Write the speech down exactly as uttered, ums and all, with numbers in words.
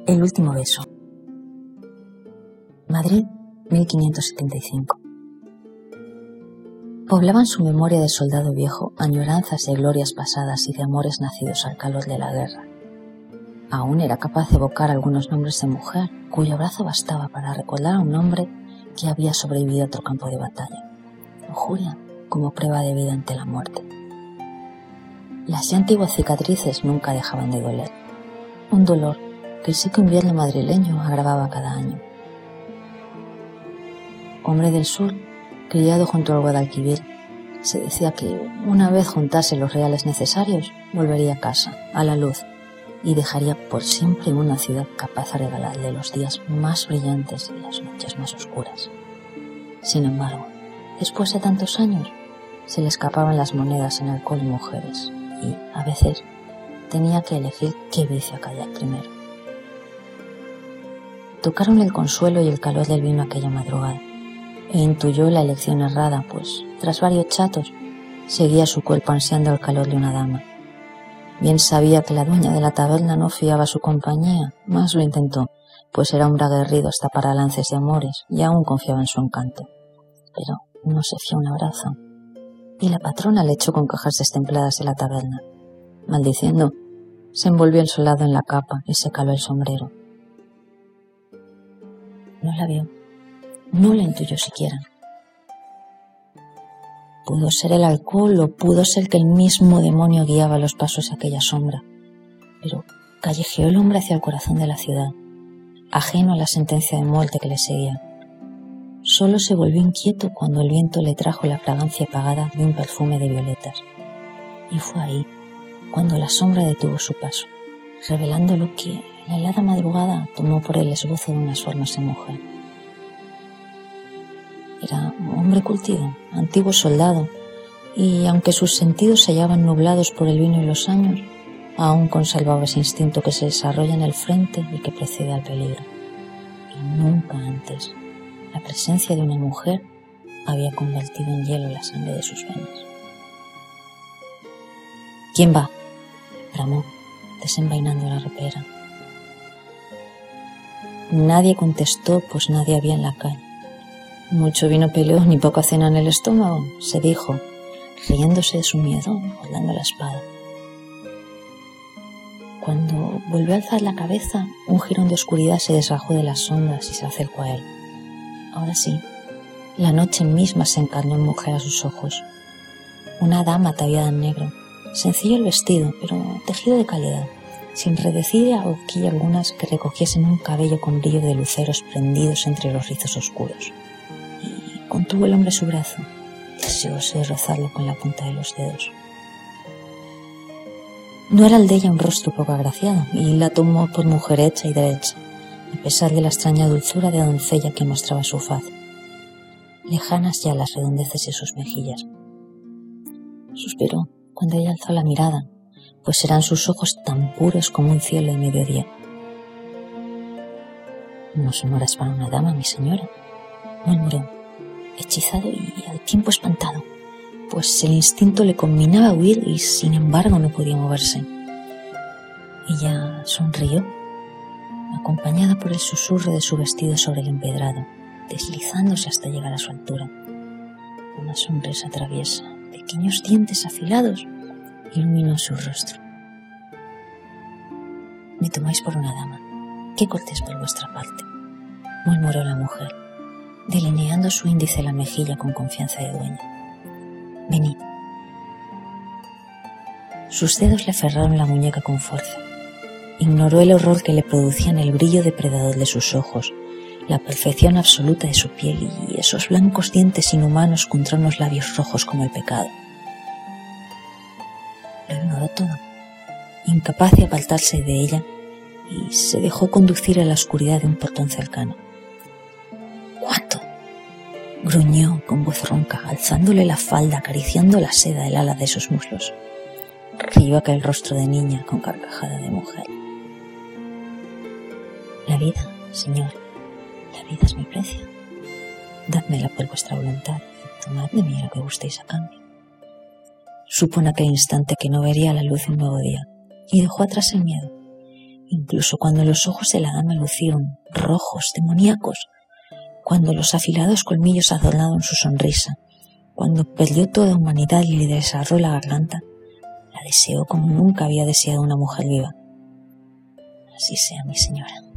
El último beso. Madrid, mil quinientos setenta y cinco. Poblaban su memoria de soldado viejo añoranzas de glorias pasadas y de amores nacidos al calor de la guerra. Aún era capaz de evocar algunos nombres de mujer, cuyo brazo bastaba para recordar a un hombre que había sobrevivido a otro campo de batalla. Lujuria como prueba de vida ante la muerte. Las ya antiguas cicatrices nunca dejaban de doler. Un dolor que el seco invierno madrileño agravaba cada año. Hombre del sur, criado junto al Guadalquivir, se decía que una vez juntase los reales necesarios, volvería a casa, a la luz, y dejaría por siempre una ciudad capaz de regalarle los días más brillantes y las noches más oscuras. Sin embargo, después de tantos años, se le escapaban las monedas en alcohol y mujeres, y, a veces, tenía que elegir qué vicio acallar primero. Tocaron el consuelo y el calor del vino aquella madrugada, e intuyó la elección errada, pues, tras varios chatos, seguía su cuerpo ansiando el calor de una dama. Bien sabía que la dueña de la taberna no fiaba su compañía, mas lo intentó, pues era hombre aguerrido hasta para lances de amores, y aún confiaba en su encanto. Pero no se fió un abrazo, y la patrona le echó con cajas destempladas de la taberna. Maldiciendo, se envolvió el soldado en la capa y se caló el sombrero. No la vio, no la intuyó siquiera. Pudo ser el alcohol o pudo ser que el mismo demonio guiaba los pasos de aquella sombra, pero callejeó el hombre hacia el corazón de la ciudad, ajeno a la sentencia de muerte que le seguía. Solo se volvió inquieto cuando el viento le trajo la fragancia apagada de un perfume de violetas, y fue ahí cuando la sombra detuvo su paso, revelando lo que la helada madrugada tomó por el esbozo de unas formas de mujer. Era un hombre cultivo, antiguo soldado, y aunque sus sentidos se hallaban nublados por el vino y los años, aún conservaba ese instinto que se desarrolla en el frente y que precede al peligro. Y nunca antes la presencia de una mujer había convertido en hielo la sangre de sus venas. ¿Quién va?, bramó, desenvainando la ropera. Nadie contestó, pues nadie había en la calle. Mucho vino peleó, ni poca cena en el estómago, se dijo, riéndose de su miedo, guardando la espada. Cuando volvió a alzar la cabeza, un jirón de oscuridad se desgajó de las sombras y se acercó a él. Ahora sí, la noche misma se encarnó en mujer a sus ojos. Una dama ataviada en negro, sencillo el vestido, pero tejido de calidad, sin redecilla o horquilla algunas que recogiesen un cabello con brillo de luceros prendidos entre los rizos oscuros. Y contuvo el hombre su brazo, deseoso de rozarlo con la punta de los dedos. No era el de ella un rostro poco agraciado, y la tomó por mujer hecha y derecha, a pesar de la extraña dulzura de doncella que mostraba su faz. Lejanas ya las redondeces de sus mejillas. Suspiró cuando ella alzó la mirada, pues eran sus ojos tan puros como un cielo de mediodía. «No son horas para una dama, mi señora», murmuró, hechizado y al tiempo espantado, pues el instinto le combinaba a huir y sin embargo no podía moverse. Ella sonrió, acompañada por el susurro de su vestido sobre el empedrado, deslizándose hasta llegar a su altura. Una sonrisa traviesa, pequeños dientes afilados, iluminó su rostro. «Me tomáis por una dama, qué cortés por vuestra parte», murmuró la mujer, delineando su índice en la mejilla con confianza de dueña. «Venid». Sus dedos le aferraron la muñeca con fuerza. Ignoró el horror que le producían el brillo depredador de sus ojos, la perfección absoluta de su piel y esos blancos dientes inhumanos contra unos labios rojos como el pecado. Lo ignoró todo, incapaz de apartarse de ella, y se dejó conducir a la oscuridad de un portón cercano. «¿Cuánto?», gruñó con voz ronca, alzándole la falda, acariciando la seda del ala de sus muslos. Rió aquel rostro de niña con carcajada de mujer. «La vida, señor, la vida es mi precio. Dádmela por vuestra voluntad y tomad de mí lo que gustéis a cambio». Supo en aquel instante que no vería la luz de un nuevo día y dejó atrás el miedo, incluso cuando los ojos de la dama lucieron rojos, demoníacos, cuando los afilados colmillos adornaron su sonrisa, cuando perdió toda humanidad y le desgarró la garganta, la deseó como nunca había deseado una mujer viva. Así sea, mi señora.